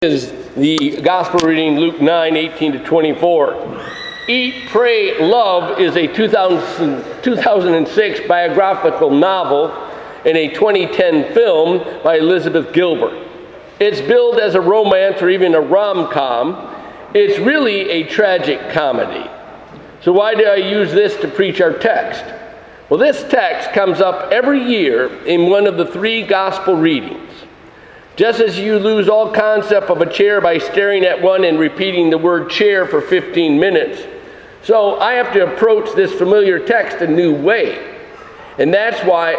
Is the gospel reading Luke 9:18-24. Eat, Pray, Love is a 2006 biographical novel and a 2010 film by Elizabeth Gilbert. It's billed as a romance or even a rom-com. It's really a tragic comedy. So why do I use this to preach our text? Well, this text comes up every year in one of the three gospel readings. Just as you lose all concept of a chair by staring at one and repeating the word chair for 15 minutes, so I have to approach this familiar text a new way. And that's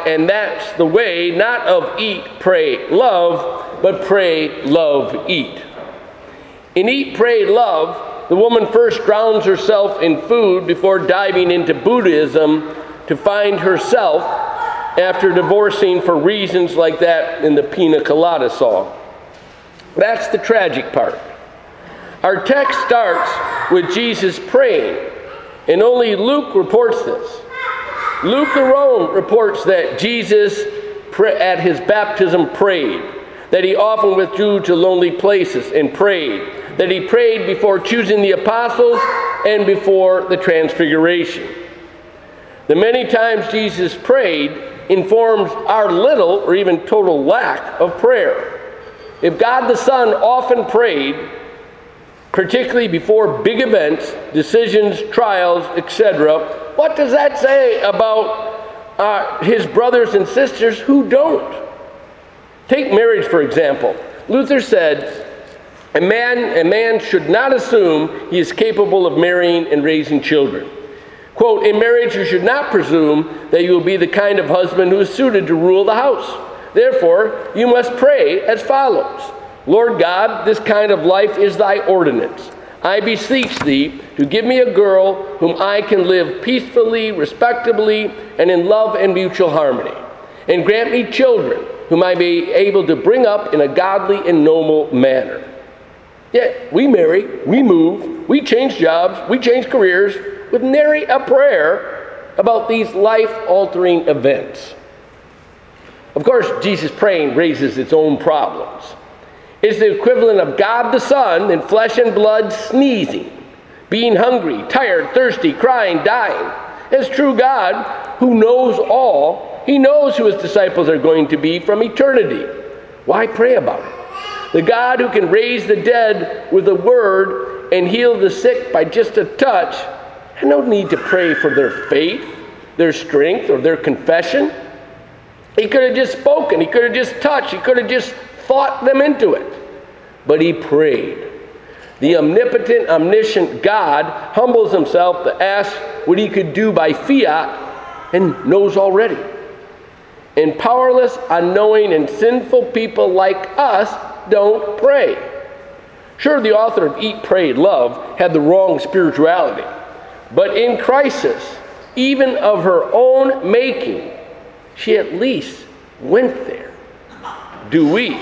the way not of eat, pray, love, but pray, love, eat. In Eat, Pray, Love, the woman first drowns herself in food before diving into Buddhism to find herself after divorcing for reasons like that in the Pina Colada song. That's the tragic part. Our text starts with Jesus praying, and only Luke reports this. Luke alone reports that Jesus at his baptism prayed, that he often withdrew to lonely places and prayed, that he prayed before choosing the apostles and before the transfiguration. The many times Jesus prayed informs our little or even total lack of prayer. If God the Son often prayed, particularly before big events, decisions, trials, etc., what does that say about his brothers and sisters who don't? Take marriage, for example. Luther said, a man should not assume he is capable of marrying and raising children. Quote, in marriage you should not presume that you will be the kind of husband who is suited to rule the house. Therefore, you must pray as follows. Lord God, this kind of life is thy ordinance. I beseech thee to give me a girl whom I can live peacefully, respectably, and in love and mutual harmony. And grant me children whom I may be able to bring up in a godly and noble manner. Yet we marry, we move, we change jobs, we change careers, with nary a prayer about these life-altering events. Of course, Jesus praying raises its own problems. It's the equivalent of God the Son in flesh and blood sneezing, being hungry, tired, thirsty, crying, dying. As true God, who knows all, he knows who his disciples are going to be from eternity. Why pray about it? The God who can raise the dead with a word and heal the sick by just a touch, I no need to pray for their faith, their strength, or their confession. He could have just spoken. He could have just touched. He could have just thought them into it. But he prayed. The omnipotent, omniscient God humbles himself to ask what he could do by fiat and knows already. And powerless, unknowing, and sinful people like us don't pray. Sure, the author of Eat, Pray, Love had the wrong spirituality. But in crisis, even of her own making, she at least went there. Do we?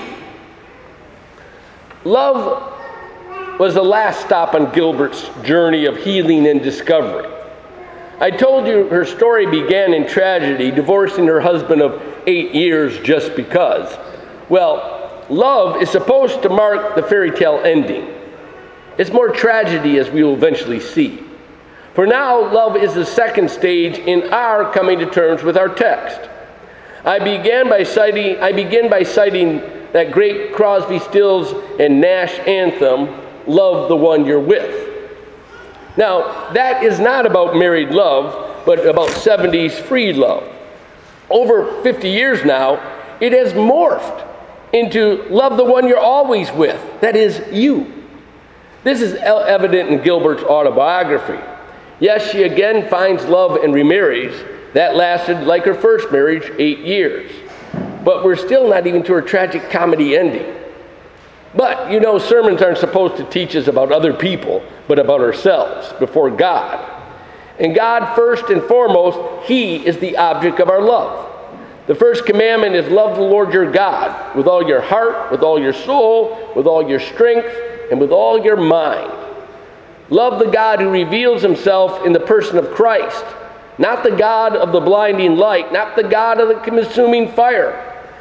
Love was the last stop on Gilbert's journey of healing and discovery. I told you her story began in tragedy, divorcing her husband of 8 years just because. Well, love is supposed to mark the fairy tale ending. It's more tragedy, as we will eventually see. For now, love is the second stage in our coming to terms with our text. I begin by citing that great Crosby, Stills, and Nash anthem, Love the One You're With. Now, that is not about married love, but about 70s free love. Over 50 years now, it has morphed into love the one you're always with, that is, you. This is evident in Gilbert's autobiography. Yes, she again finds love and remarries. That lasted, like her first marriage, 8 years. But we're still not even to her tragic comedy ending. But, you know, sermons aren't supposed to teach us about other people, but about ourselves before God. And God, first and foremost, he is the object of our love. The first commandment is love the Lord your God with all your heart, with all your soul, with all your strength, and with all your mind. Love the God who reveals himself in the person of Christ, not the God of the blinding light, not the God of the consuming fire,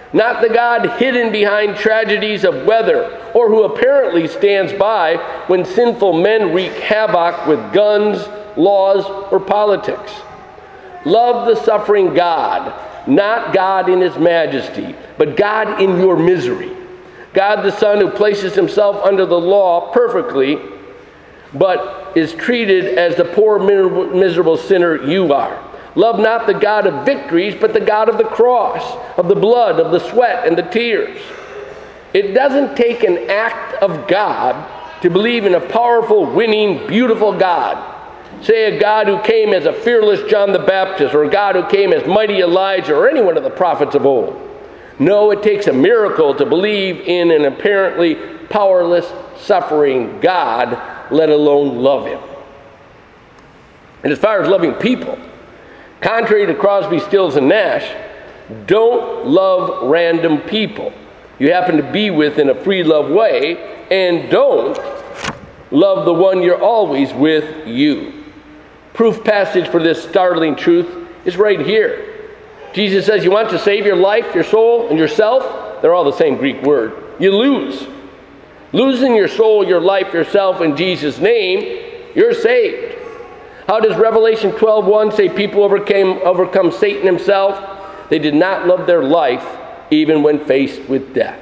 not the God hidden behind tragedies of weather, or who apparently stands by when sinful men wreak havoc with guns, laws, or politics. Love the suffering God, not God in his majesty, but God in your misery. God the Son who places himself under the law perfectly, but is treated as the poor, miserable sinner you are. Love not the God of victories, but the God of the cross, of the blood, of the sweat, and the tears. It doesn't take an act of God to believe in a powerful, winning, beautiful God. Say a God who came as a fearless John the Baptist, or a God who came as mighty Elijah, or any one of the prophets of old. No, it takes a miracle to believe in an apparently powerless, suffering God, let alone love him. And as far as loving people, contrary to Crosby, Stills, and Nash, don't love random people you happen to be with in a free love way, and don't love the one you're always with you. Proof passage for this startling truth is right here. Jesus says, you want to save your life, your soul, and yourself? They're all the same Greek word. You lose. Losing your soul, your life, yourself in Jesus' name, you're saved. How does Revelation 12:1 say people overcome Satan himself? They did not love their life even when faced with death.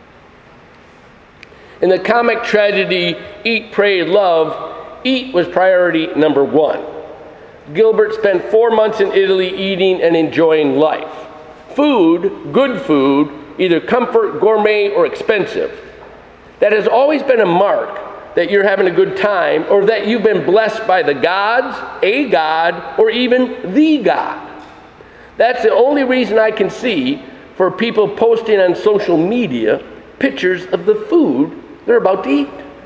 In the comic tragedy Eat, Pray, Love, eat was priority number one. Gilbert spent 4 months in Italy eating and enjoying life. Food, good food, either comfort, gourmet, or expensive. That has always been a mark that you're having a good time, or that you've been blessed by the gods, a God, or even the God. That's the only reason I can see for people posting on social media pictures of the food they're about to eat.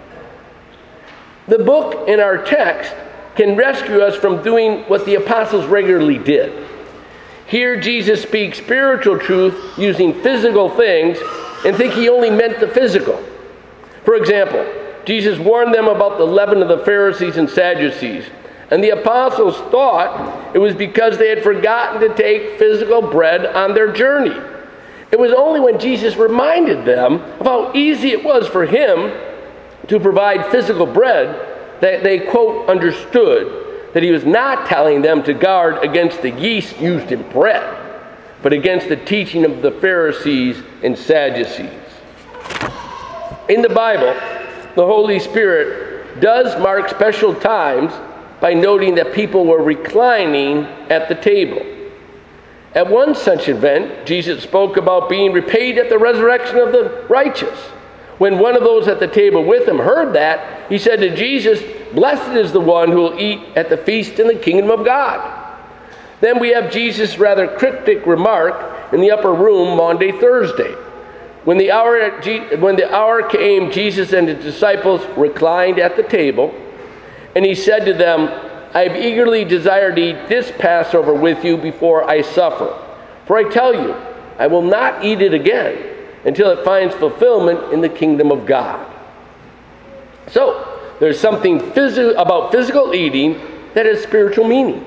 The book in our text can rescue us from doing what the apostles regularly did. Here Jesus speaks spiritual truth using physical things and think he only meant the physical. For example, Jesus warned them about the leaven of the Pharisees and Sadducees, and the apostles thought it was because they had forgotten to take physical bread on their journey. It was only when Jesus reminded them of how easy it was for him to provide physical bread that they, quote, understood that he was not telling them to guard against the yeast used in bread, but against the teaching of the Pharisees and Sadducees. In the Bible, the Holy Spirit does mark special times by noting that people were reclining at the table. At one such event, Jesus spoke about being repaid at the resurrection of the righteous. When one of those at the table with him heard that, he said to Jesus, "Blessed is the one who will eat at the feast in the kingdom of God." Then we have Jesus' rather cryptic remark in the upper room Maundy Thursday. When the hour came, Jesus and his disciples reclined at the table, and he said to them, "I have eagerly desired to eat this Passover with you before I suffer. For I tell you, I will not eat it again until it finds fulfillment in the kingdom of God." So, there's something about physical eating that has spiritual meaning.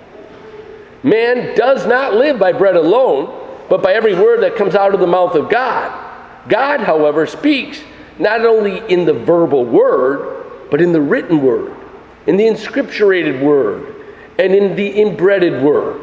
Man does not live by bread alone, but by every word that comes out of the mouth of God. God, however, speaks not only in the verbal word, but in the written word, in the inscripturated word, and in the inbreaded word.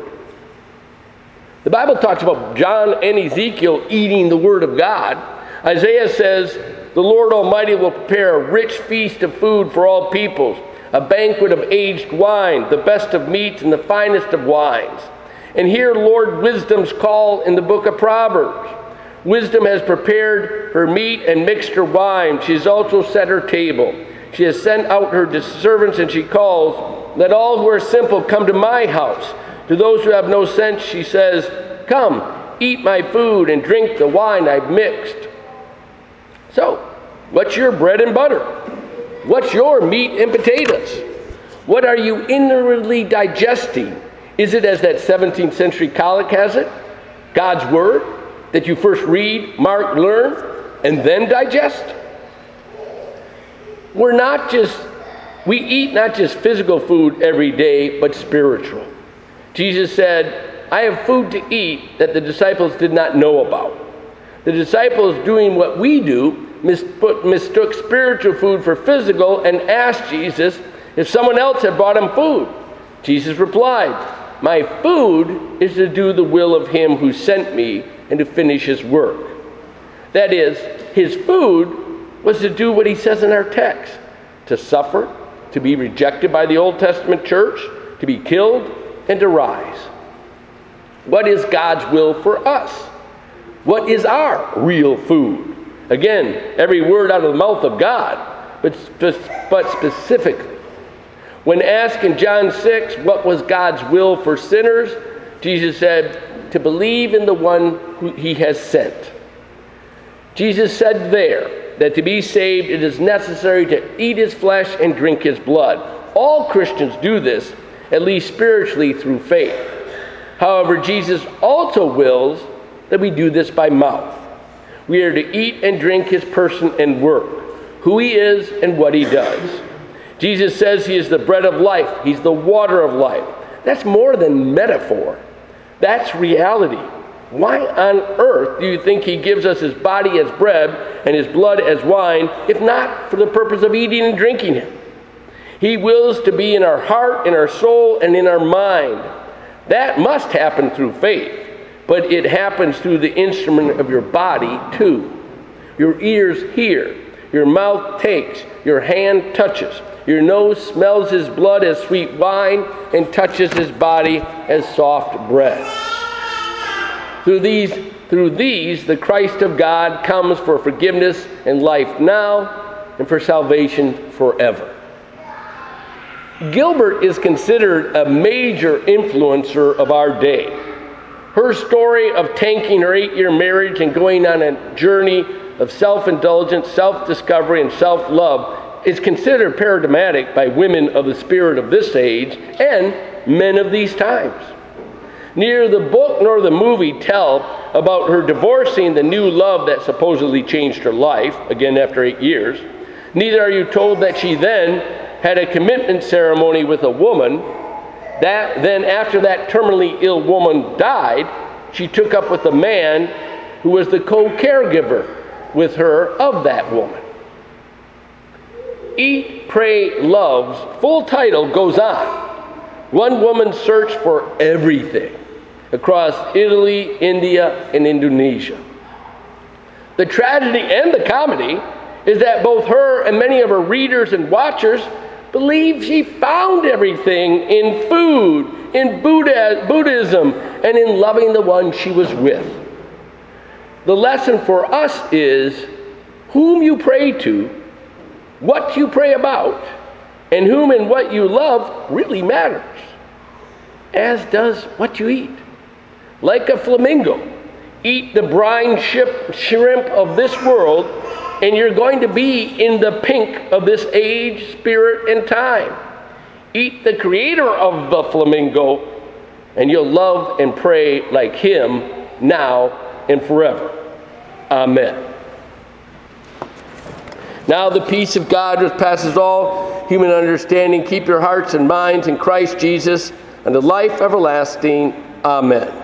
The Bible talks about John and Ezekiel eating the word of God. Isaiah says, "The Lord Almighty will prepare a rich feast of food for all peoples, a banquet of aged wine, the best of meats and the finest of wines." And hear Lord Wisdom's call in the book of Proverbs. Wisdom has prepared her meat and mixed her wine. She has also set her table. She has sent out her servants, and she calls, "Let all who are simple come to my house." To those who have no sense, she says, "Come, eat my food and drink the wine I've mixed." So, what's your bread and butter? What's your meat and potatoes? What are you inwardly digesting? Is it, as that 17th century colic has it, God's Word, that you first read, mark, learn, and then digest? We eat not just physical food every day, but spiritual. Jesus said, "I have food to eat that the disciples did not know about." The disciples, doing what we do, mistook spiritual food for physical and asked Jesus if someone else had brought him food. Jesus replied, "My food is to do the will of him who sent me and to finish his work." That is, his food was to do what he says in our text, to suffer, to be rejected by the Old Testament church, to be killed, and to rise. What is God's will for us? What is our real food? Again, every word out of the mouth of God, but specifically. When asked in John 6 what was God's will for sinners, Jesus said, to believe in the one who he has sent. Jesus said there that to be saved it is necessary to eat his flesh and drink his blood. All Christians do this, at least spiritually, through faith. However, Jesus also wills that we do this by mouth. We are to eat and drink his person and work, who he is and what he does. Jesus says he is the bread of life. He's the water of life. That's more than metaphor. That's reality. Why on earth do you think he gives us his body as bread and his blood as wine, if not for the purpose of eating and drinking it? He wills to be in our heart, in our soul, and in our mind. That must happen through faith, but it happens through the instrument of your body too. Your ears hear, your mouth takes, your hand touches, your nose smells his blood as sweet wine and touches his body as soft bread. Through these, the Christ of God comes for forgiveness and life now and for salvation forever. Gilbert is considered a major influencer of our day. Her story of tanking her 8-year marriage and going on a journey of self-indulgence, self-discovery, and self-love is considered paradigmatic by women of the spirit of this age and men of these times. Neither the book nor the movie tell about her divorcing the new love that supposedly changed her life, again after 8 years. Neither are you told that she then had a commitment ceremony with a woman, that then after that terminally ill woman died, she took up with a man who was the co-caregiver with her of that woman. Eat, Pray, Love's full title goes on. One woman's search for everything across Italy, India, and Indonesia. The tragedy and the comedy is that both her and many of her readers and watchers believe she found everything in food, in Buddhism, and in loving the one she was with. The lesson for us is whom you pray to, what you pray about, and whom and what you love really matters, as does what you eat. Like a flamingo, eat the brine shrimp of this world, and you're going to be in the pink of this age, spirit, and time. Eat the creator of the flamingo, and you'll love and pray like him now and forever. Amen. Now the peace of God which passes all human understanding, keep your hearts and minds in Christ Jesus unto life everlasting. Amen.